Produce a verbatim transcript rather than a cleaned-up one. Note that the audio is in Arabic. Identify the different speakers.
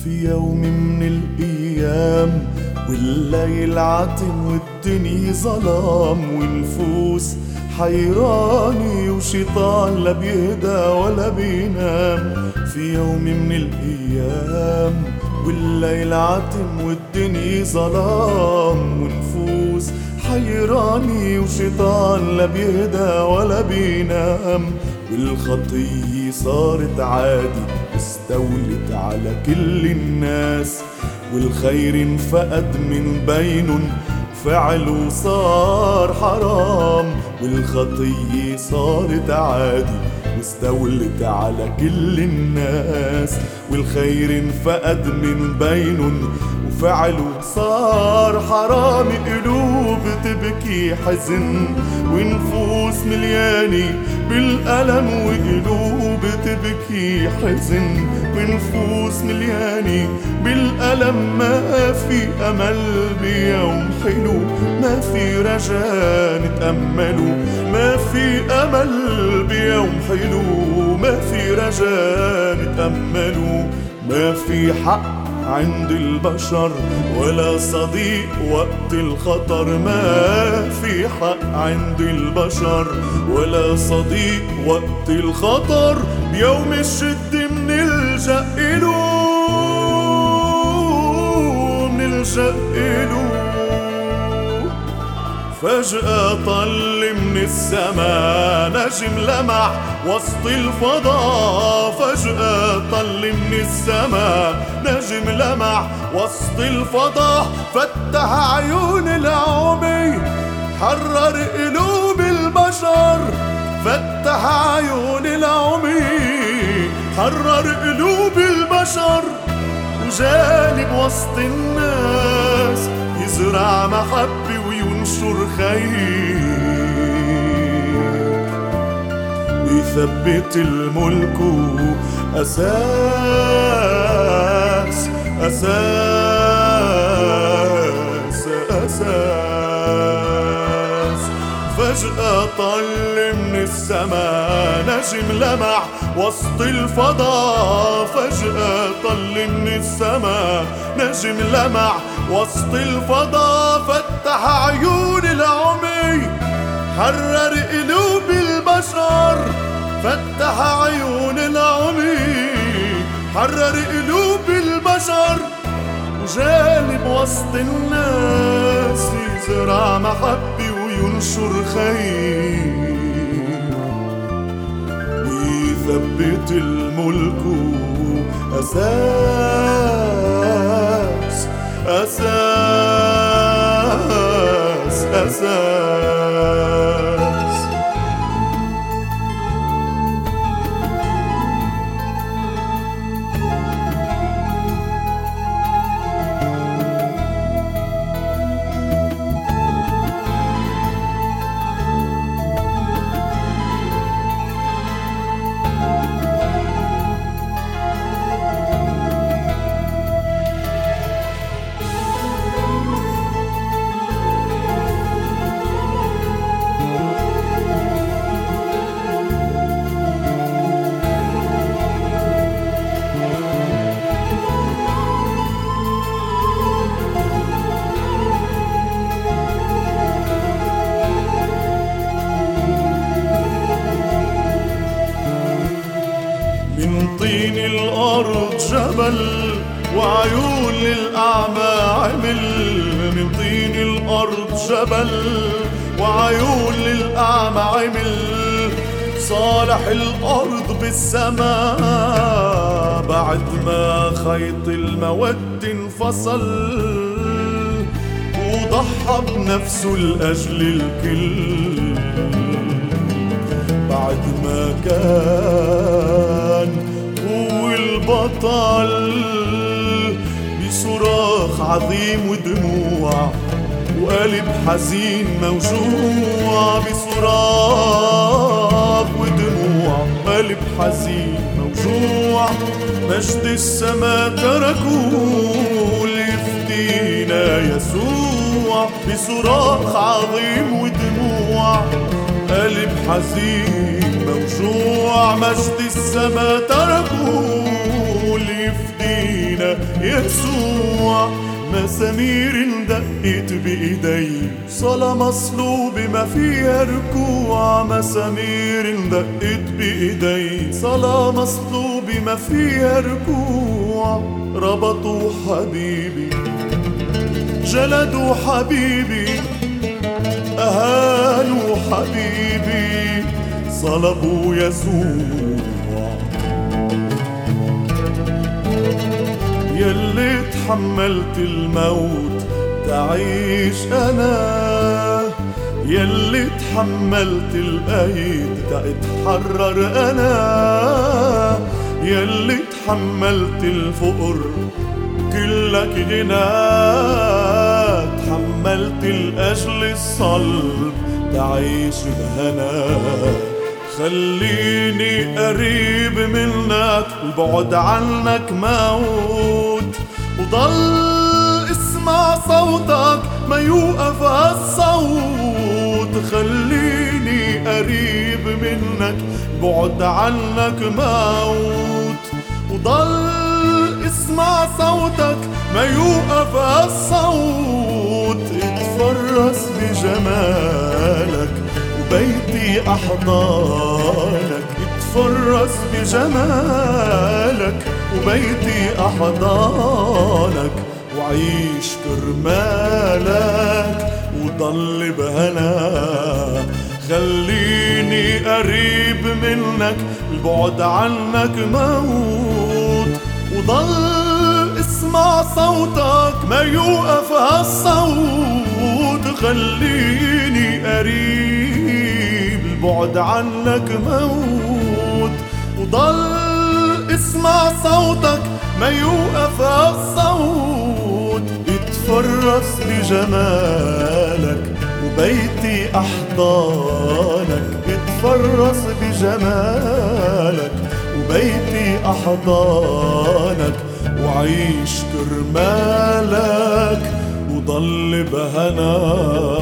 Speaker 1: في يوم من الأيام والليل عتم والدنيا ظلام ونفوس حيراني وشيطان لا بيهدى ولا بينام. في يوم من الأيام والليل عتم والدنيا ظلام ونفوس حيراني وشيطان لا بيهدى ولا بينام. والخطية صارت عادي واستولت على كل الناس، والخير انفقد من بينن فعله صار حرام. والخطية صارت عادي واستولت على كل الناس، والخير انفقد من بينن وفعله صار حرام. قلوب تبكي حزن ونفوس مليانة بالألم، وقلوب تبكي حزن ونفوس مليانة بالألم. ما في أمل بيوم حلو، ما في رجاء نتأمله، ما في أمل بيوم حلو، ما في رجاء نتأمله. ما في حق عند البشر ولا صديق وقت الخطر، ما في حق عند البشر ولا صديق وقت الخطر. بيوم الشد منلجأ إله، منلجأ إله. فجأة طل من السما نجم لمع وسط الفضاء، فجأة طل من السما نجم لمع وسط الفضاء. فتح عيون العمي حرر قلوب البشر، فتح عيون العمي حرر قلوب البشر. وجانب وسط الناس يزرع محبة وينشر خير، ويثبت الملك أساس أساس أساس. فجأة طل من السما نجم لمع وسط الفضاء، فجأة طل من السما نجم لمع وسط الفضاء. فتح عيون العمي حرر قلوب البشر، فتح عيون العمي حرر قلوب البشر. وجانب وسط الناس يزرع محبة وينشر خير، ويثبت الملك أساس أساس أساس. من طين الأرض جبل وعيون للأعمى عمل، من طين الأرض جبل وعيون للأعمى عمل. صالح الأرض بالسماء بعد ما خيط المودة انفصل، وضحى بنفسه لأجل الكل. بعد ما كان هو البطل بصراخ عظيم ودموع وقلب حزين موجوع، بصراخ ودموع قلب حزين موجوع. مجد السما تركوا ليفدينا يسوع، بصراخ عظيم ودموع قلب حزين موجوع. مجد السما تركوا ليفدينا يسوع. مسامير دقت بإيدي صلاة مصلوبة ما فيها ركوع. مسامير دقت بإيدي صلاة مصلوبة ما فيها ركوع. ربطوا حبيبي جلدوا حبيبي أهانوا حبيبي صلبوا يسوع. يلي تحملت الموت تعيش أنا، يلي تحملت القيد تتحرر أنا، يلي تحملت الفقر كلك غنى، تحملت الأجل الصلب تعيش الهنا. خليني قريب منك البعد عنك موت، وضل اسمع صوتك ما يوقف الصوت. خليني قريب منك البعد عنك موت، وضل اسمع صوتك ما يوقف الصوت. اتفرس بجمالك وبيتي أحضانك، اتفرس بجمالك وبيتي أحضانك، وعيش كرمالك وضل بهنا. خليني قريب منك البعد عنك موت، وضل اسمع صوتك ما يوقف هالصوت. خليني قريب البعد عنك موت، وضل اسمع صوتك ما يوقف الصوت. اتفرس بجمالك وبيتي أحضانك، اتفرس بجمالك وبيتي أحضانك، وعيش كرمالك وضل بهنا.